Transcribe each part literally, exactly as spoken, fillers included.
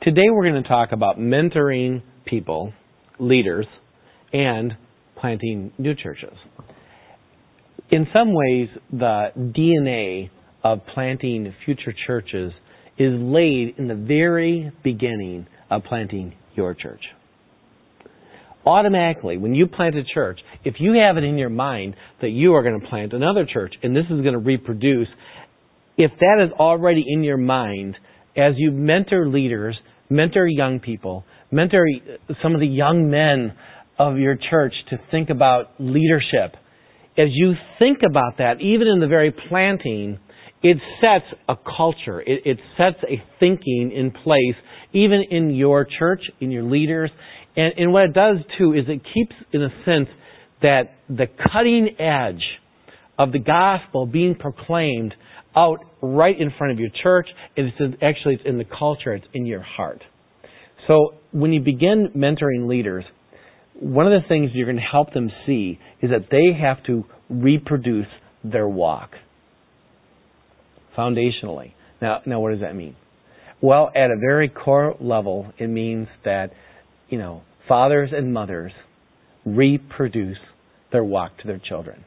Today we're going to talk about mentoring people, leaders, and planting new churches. In some ways, the D N A of planting future churches is laid in the very beginning of planting your church. Automatically, when you plant a church, if you have it in your mind that you are going to plant another church and this is going to reproduce, if that is already in your mind, as you mentor leaders, mentor young people, mentor some of the young men of your church to think about leadership, as you think about that, even in the very planting, it sets a culture. It, it sets a thinking in place, even in your church, in your leaders. And, and what it does, too, is it keeps, in a sense, that the cutting edge of the gospel being proclaimed out right in front of your church. And it's in, actually, it's in the culture. It's in your heart. So when you begin mentoring leaders, one of the things you're going to help them see is that they have to reproduce their walk foundationally. Now, now what does that mean? Well, at a very core level, it means that, you know, fathers and mothers reproduce their walk to their children.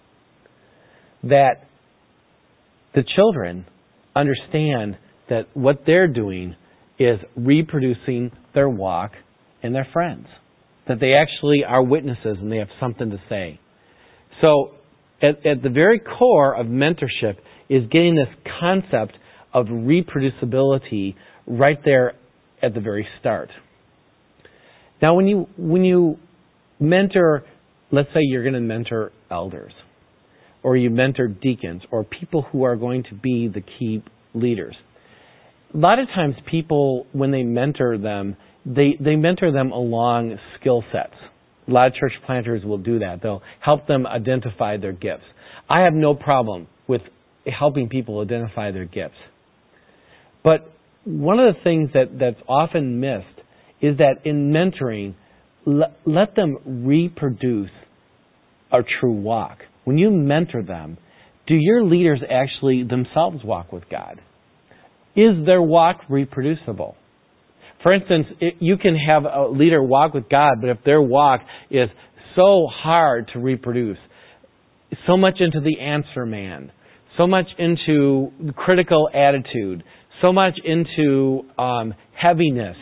That the children understand that what they're doing is reproducing their walk in their friends. That they actually are witnesses and they have something to say. So, at, at the very core of mentorship is getting this concept of reproducibility right there at the very start. Now, when you when you mentor, let's say you're going to mentor elders, or you mentor deacons, or people who are going to be the key leaders. A lot of times people, when they mentor them, they, they mentor them along skill sets. A lot of church planters will do that. They'll help them identify their gifts. I have no problem with helping people identify their gifts. But one of the things that, that's often missed is that in mentoring, le- let them reproduce a true walk. When you mentor them, do your leaders actually themselves walk with God? Is their walk reproducible? For instance, it, you can have a leader walk with God, but if their walk is so hard to reproduce, so much into the answer man, so much into critical attitude, so much into um, heaviness,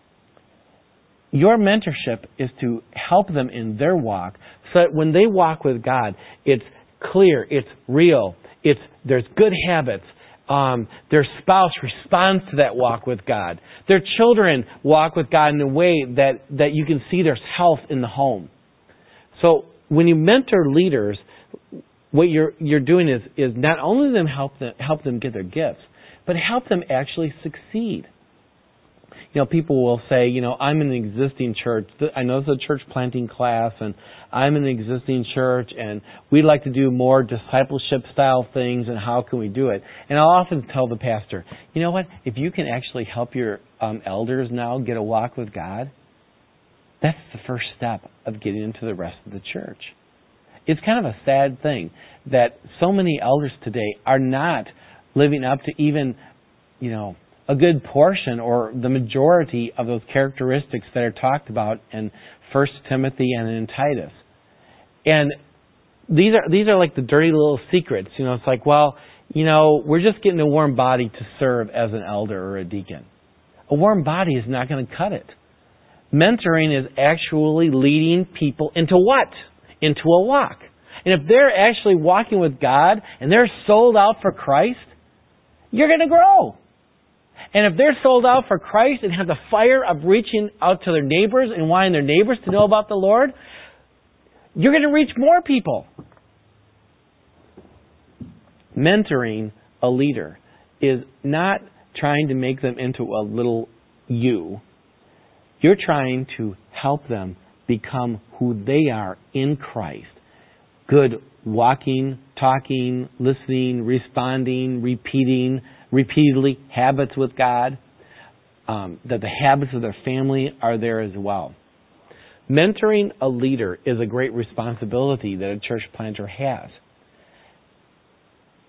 your mentorship is to help them in their walk so that when they walk with God, it's clear, it's real, it's there's good habits. Um, their spouse responds to that walk with God. Their children walk with God in a way that, that you can see there's health in the home. So when you mentor leaders, what you're you're doing is is not only them help them help them get their gifts, but help them actually succeed. You know, people will say, you know, I'm in an existing church. I know it's a church planting class, and I'm in an existing church, and we'd like to do more discipleship-style things, and how can we do it? And I'll often tell the pastor, you know what? If you can actually help your um, elders now get a walk with God, that's the first step of getting into the rest of the church. It's kind of a sad thing that so many elders today are not living up to even, you know, a good portion or the majority of those characteristics that are talked about in First Timothy and in Titus. And these are these are like the dirty little secrets. You know, it's like, well, you know, we're just getting a warm body to serve as an elder or a deacon. A warm body is not going to cut it. Mentoring is actually leading people into what? Into a walk. And if they're actually walking with God and they're sold out for Christ, you're going to grow. And if they're sold out for Christ and have the fire of reaching out to their neighbors and wanting their neighbors to know about the Lord, you're going to reach more people. Mentoring a leader is not trying to make them into a little you. You're trying to help them become who they are in Christ. Good walking, talking, listening, responding, repeating, repeatedly habits with God, um, that the habits of their family are there as well. Mentoring a leader is a great responsibility that a church planter has.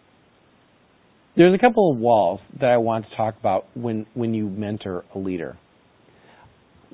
There's a couple of walls that I want to talk about when, when you mentor a leader.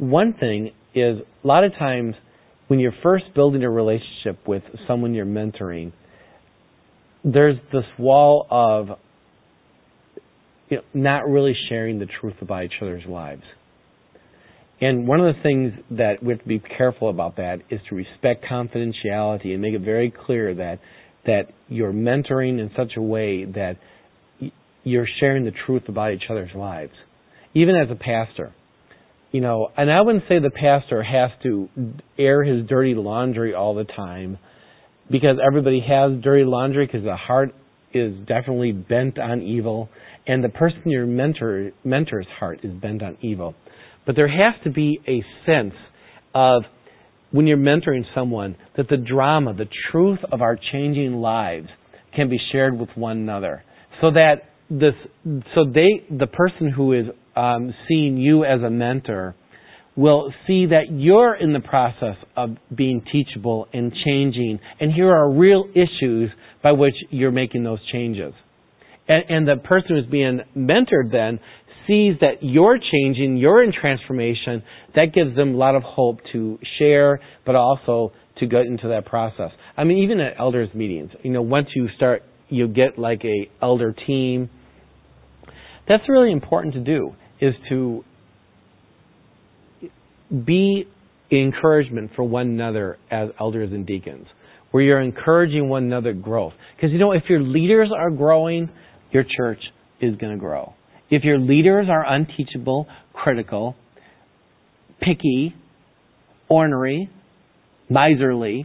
one thing is a lot of times when you're first building a relationship with someone you're mentoring, there's this wall of, you know, not really sharing the truth about each other's lives. And one of the things that we have to be careful about that is to respect confidentiality and make it very clear that that you're mentoring in such a way that you're sharing the truth about each other's lives. Even as a pastor. You know, and I wouldn't say the pastor has to air his dirty laundry all the time, because everybody has dirty laundry, because the heart is definitely bent on evil, and the person your mentor mentor's heart is bent on evil. But there has to be a sense of, when you're mentoring someone, that the drama, the truth of our changing lives can be shared with one another, so that this, so they, the person who is um, seeing you as a mentor, will see that you're in the process of being teachable and changing, and here are real issues by which you're making those changes. And, and the person who's being mentored then sees that you're changing, you're in transformation. That gives them a lot of hope to share, but also to get into that process. I mean, even at elders meetings, you know, once you start, you get like a elder team. That's really important to do, is to be encouragement for one another as elders and deacons, where you're encouraging one another growth. Because, you know, if your leaders are growing, your church is going to grow. If your leaders are unteachable, critical, picky, ornery, miserly,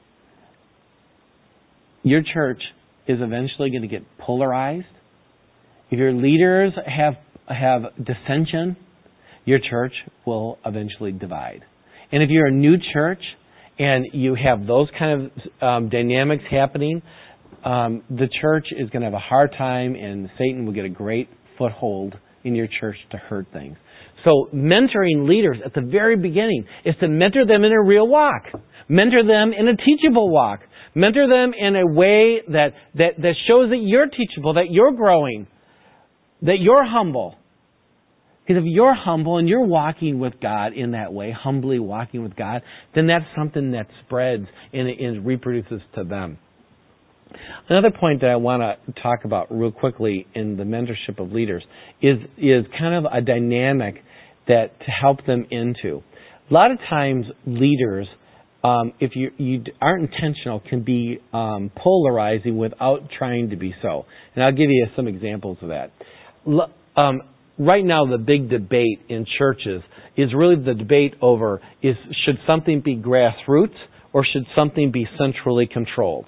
your church is eventually going to get polarized. If your leaders have have dissension, your church will eventually divide. And if you're a new church and you have those kind of um, dynamics happening, um, the church is going to have a hard time, and Satan will get a great foothold in your church to hurt things. So mentoring leaders at the very beginning is to mentor them in a real walk. Mentor them in a teachable walk. Mentor them in a way that, that, that shows that you're teachable, that you're growing, that you're humble. Because if you're humble and you're walking with God in that way, humbly walking with God, then that's something that spreads and, and reproduces to them. Another point that I want to talk about real quickly in the mentorship of leaders is is kind of a dynamic that to help them into. A lot of times leaders, um, if you, you aren't intentional, can be um, polarizing without trying to be so. And I'll give you some examples of that. Um, right now, the big debate in churches is really the debate over is should something be grassroots or should something be centrally controlled?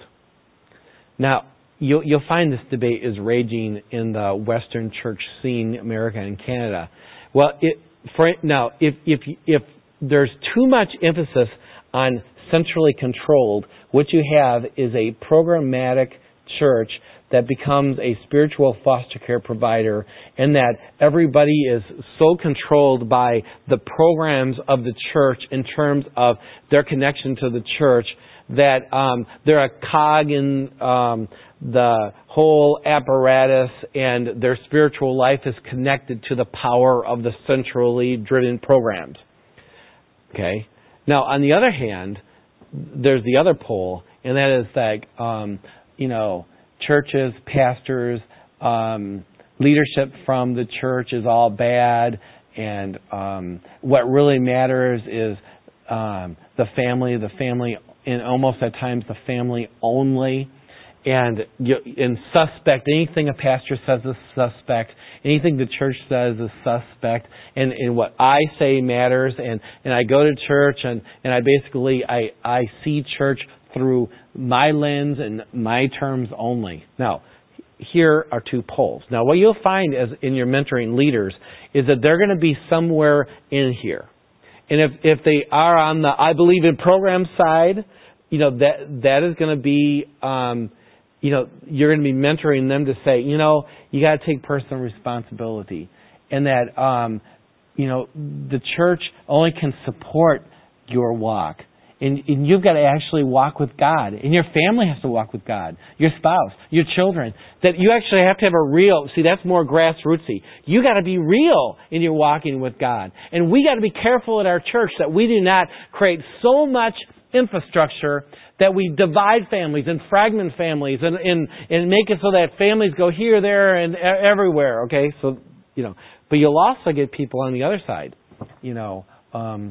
Now, you'll, you'll find this debate is raging in the Western church scene, America and Canada. Well, it, for, now, if, if, if there's too much emphasis on centrally controlled, what you have is a programmatic church that becomes a spiritual foster care provider, and that everybody is so controlled by the programs of the church in terms of their connection to the church that um, they're a cog in um, the whole apparatus, and their spiritual life is connected to the power of the centrally driven programs. Okay. Now, on the other hand, there's the other pole, and that is like, um, you know, churches, pastors, um, leadership from the church is all bad, and um, what really matters is um, the family, the family, and almost at times the family only. And you, and suspect, anything a pastor says is suspect. Anything the church says is suspect. And, and what I say matters. And, and I go to church and, and I basically, I, I see church through my lens and my terms only. Now, here are two poles. Now, what you'll find as in your mentoring leaders is that they're going to be somewhere in here. And if, if they are on the I believe in program side, you know, that that is going to be, um, you know, you're going to be mentoring them to say, you know, you got to take personal responsibility. And that, um, you know, the church only can support your walk And, and you've got to actually walk with God. And your family has to walk with God. Your spouse, your children. That you actually have to have a real, see, that's more grassrootsy. You got to be real in your walking with God. And we got to be careful at our church that we do not create so much infrastructure that we divide families and fragment families and, and, and make it so that families go here, there, and everywhere. Okay? So, you know, but you'll also get people on the other side. You know, um,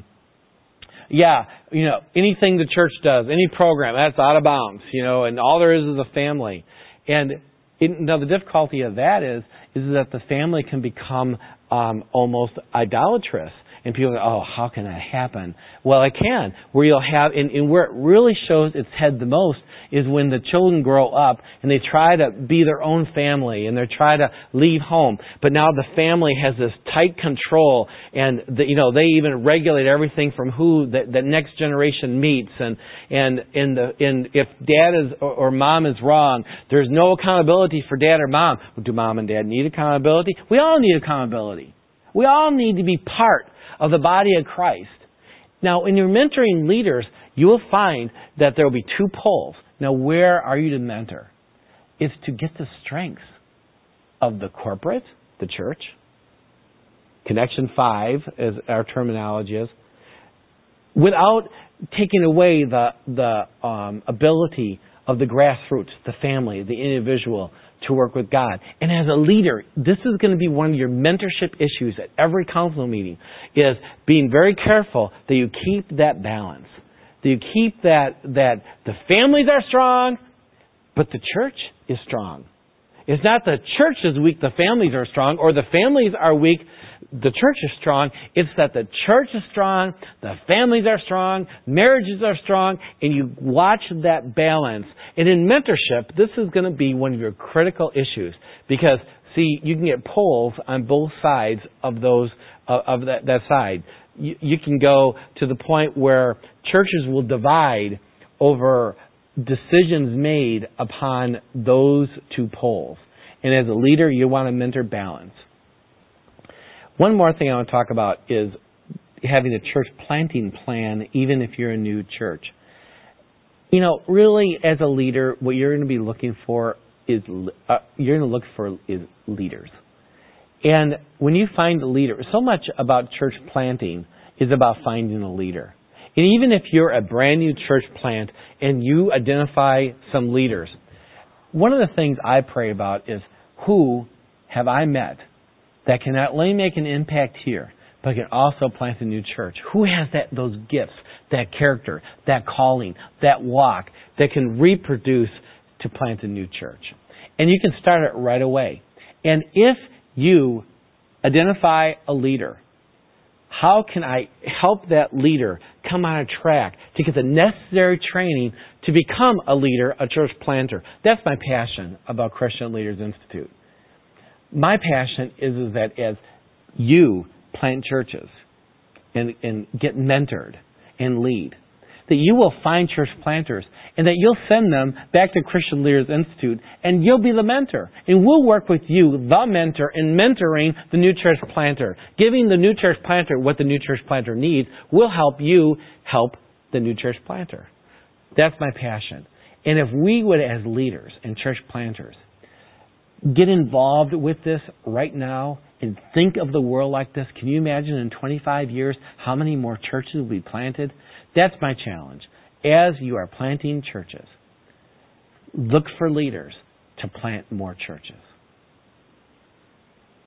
Yeah, you know, anything the church does, any program, that's out of bounds, you know, and all there is is a family. And it, now the difficulty of that is, is that the family can become um, almost idolatrous. And people go, oh, how can that happen? Well, it can. Where you'll have, and, and where it really shows its head the most is when the children grow up and they try to be their own family and they try to leave home. But now the family has this tight control, and the, you know, they even regulate everything from who the, the next generation meets. And and and the and if dad is or, or mom is wrong, there's no accountability for dad or mom. Do mom and dad need accountability? We all need accountability. We all need to be part of the body of Christ. Now, in your mentoring leaders, you will find that there will be two poles. Now, where are you to mentor? It's to get the strengths of the corporate, the church. Connection five, as our terminology is, without taking away the the um, ability of the grassroots, the family, the individual, to work with God. And as a leader, this is going to be one of your mentorship issues at every council meeting, is being very careful that you keep that balance. That you keep that, that the families are strong, but the church is strong. It's not the church is weak, the families are strong, or the families are weak, the church is strong. It's that the church is strong, the families are strong, marriages are strong, and you watch that balance. And in mentorship, this is going to be one of your critical issues, because, see, you can get polls on both sides of those uh, of that, that side. You, you can go to the point where churches will divide over decisions made upon those two poles. And as a leader, you want to mentor balance. One more thing I want to talk about is having a church planting plan, even if you're a new church. You know, really, as a leader, what you're going to be looking for is uh, you're going to look for is leaders. And when you find a leader, so much about church planting is about finding a leader. And even if you're a brand new church plant and you identify some leaders, one of the things I pray about is, who have I met that can not only make an impact here, but can also plant a new church? Who has that those gifts, that character, that calling, that walk, that can reproduce to plant a new church? And you can start it right away. And if you identify a leader, how can I help that leader come on a track to get the necessary training to become a leader, a church planter? That's my passion about Christian Leaders Institute. My passion is, is that as you plant churches and, and get mentored and lead, that you will find church planters and that you'll send them back to Christian Leaders Institute and you'll be the mentor. And we'll work with you, the mentor, in mentoring the new church planter. Giving the new church planter what the new church planter needs will help you help the new church planter. That's my passion. And if we would, as leaders and church planters, get involved with this right now and think of the world like this, can you imagine in twenty-five years how many more churches will be planted? That's my challenge. As you are planting churches, look for leaders to plant more churches.